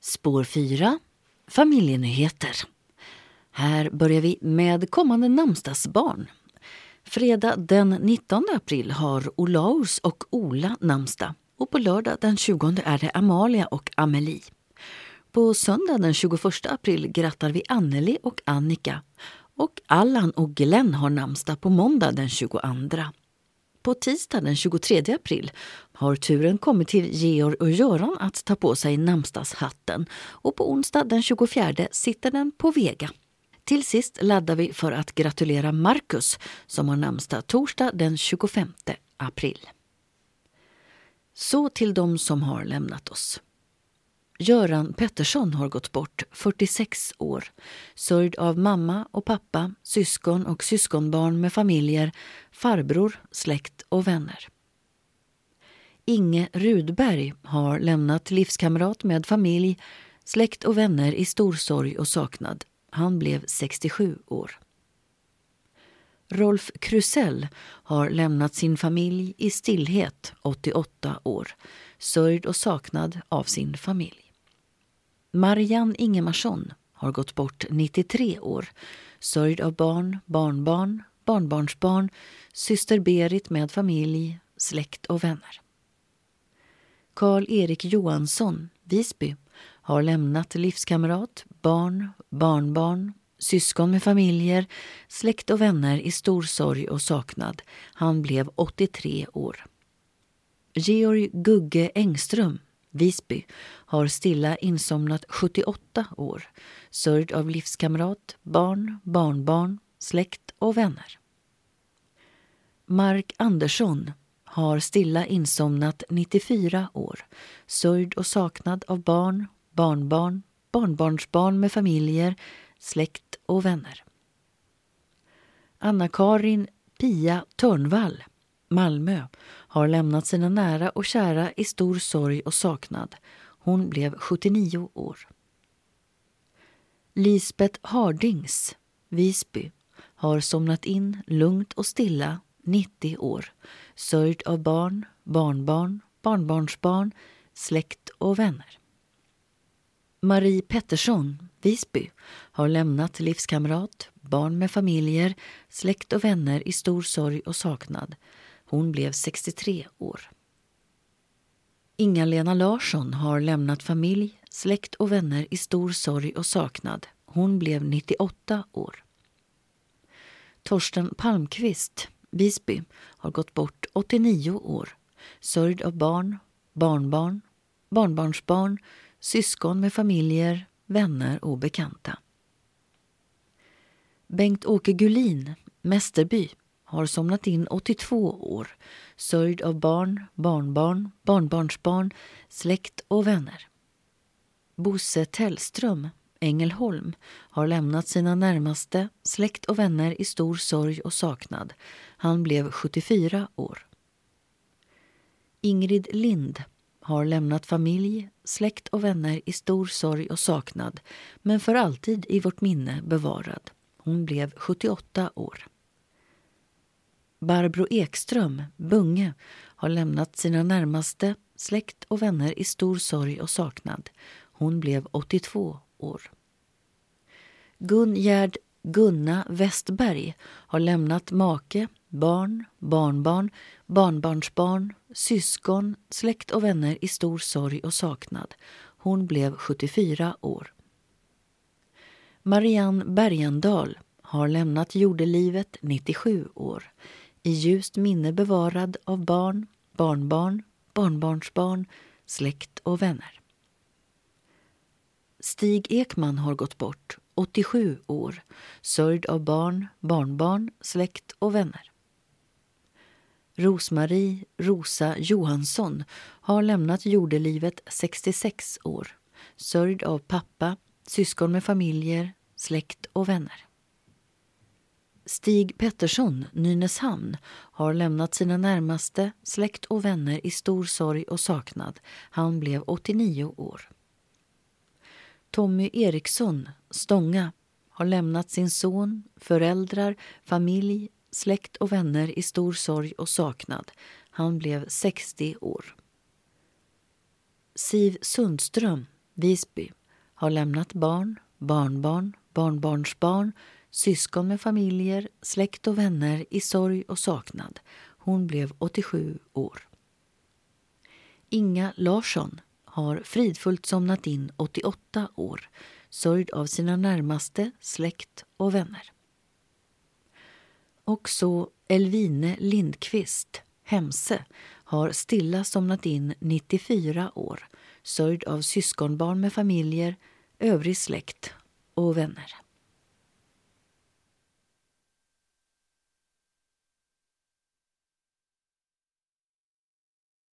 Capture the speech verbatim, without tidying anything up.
Spår fyra. Familjenyheter. Här börjar vi med kommande namnsdagsbarn. Fredag den nittonde april har Olaus och Ola namnsdag och på lördag den tjugonde är det Amalia och Amelie. På söndag den tjugoförsta april grattar vi Anneli och Annika och Allan och Glenn har namnsdag på måndag den tjugoandra. På tisdag den tjugotredje april har turen kommit till Georg och Göran att ta på sig namnsdagshatten och på onsdag den tjugofjärde sitter den på Vega. Till sist laddar vi för att gratulera Marcus som har namnsdag torsdag den tjugofemte april. Så till de som har lämnat oss. Göran Pettersson har gått bort, fyrtiosex år, sörjd av mamma och pappa, syskon och syskonbarn med familjer, farbror, släkt och vänner. Inge Rudberg har lämnat livskamrat med familj, släkt och vänner i stor sorg och saknad. Han blev sextiosju år. Rolf Krusell har lämnat sin familj i stillhet, åttioåtta år, sörjd och saknad av sin familj. Marianne Ingemarsson har gått bort nittiotre år, sörjd av barn, barnbarn, barnbarnsbarn, syster Berit med familj, släkt och vänner. Karl-Erik Johansson, Visby, har lämnat livskamrat, barn, barnbarn, syskon med familjer, släkt och vänner i stor sorg och saknad. Han blev åttiotre år. Georg Gugge Engström, Visby, har stilla insomnat sjuttioåtta år, sörjd av livskamrat, barn, barnbarn, släkt och vänner. Mark Andersson har stilla insomnat nittiofyra år, sörjd och saknad av barn, barnbarn, barnbarnsbarn med familjer, släkt och vänner. Anna-Karin Pia Törnvall, Malmö, har lämnat sina nära och kära i stor sorg och saknad. Hon blev sjuttionio år. Lisbeth Hardings, Visby, har somnat in lugnt och stilla, nittio år, sörjd av barn, barnbarn, barnbarnsbarn, släkt och vänner. Marie Pettersson, Visby, har lämnat livskamrat, barn med familjer, släkt och vänner i stor sorg och saknad. Hon blev sextiotre år. Inga-Lena Larsson har lämnat familj, släkt och vänner i stor sorg och saknad. Hon blev nittioåtta år. Torsten Palmqvist, Visby, har gått bort åttionio år, sörjd av barn, barnbarn, barnbarnsbarn, syskon med familjer, vänner och bekanta. Bengt-Åke Gullin, Mästerby, har somnat in åttiotvå år, sörjd av barn, barnbarn, barnbarnsbarn, släkt och vänner. Bosse Tellström, Ängelholm, har lämnat sina närmaste, släkt och vänner i stor sorg och saknad. Han blev sjuttiofyra år. Ingrid Lind har lämnat familj, släkt och vänner i stor sorg och saknad, men för alltid i vårt minne bevarad. Hon blev sjuttioåtta år. Barbro Ekström, Bunge, har lämnat sina närmaste, släkt och vänner i stor sorg och saknad. Hon blev åttiotvå år. Gunjärd Gunna Westberg har lämnat make, barn, barnbarn, barnbarnsbarn, syskon, släkt och vänner i stor sorg och saknad. Hon blev sjuttiofyra år. Marianne Bergendal har lämnat jordelivet nittiosju år. I ljust minne bevarad av barn, barnbarn, barnbarnsbarn, släkt och vänner. Stig Ekman har gått bort, åttiosju år, sörjd av barn, barnbarn, släkt och vänner. Rosmarie Rosa Johansson har lämnat jordelivet sextiosex år, sörjd av pappa, syskon med familjer, släkt och vänner. Stig Pettersson, Nynäshamn, har lämnat sina närmaste, släkt och vänner i stor sorg och saknad. Han blev åttionio år. Tommy Eriksson, Stånga, har lämnat sin son, föräldrar, familj, släkt och vänner i stor sorg och saknad. Han blev sextio år. Siv Sundström, Visby, har lämnat barn, barnbarn, barnbarnsbarn, syskon med familjer, släkt och vänner i sorg och saknad. Hon blev åttiosju år. Inga Larsson har fridfullt somnat in åttioåtta år, sörjd av sina närmaste, släkt och vänner. Och så Elvine Lindqvist, Hemse, har stilla somnat in nittiofyra år, sörjd av syskonbarn med familjer, övrig släkt och vänner.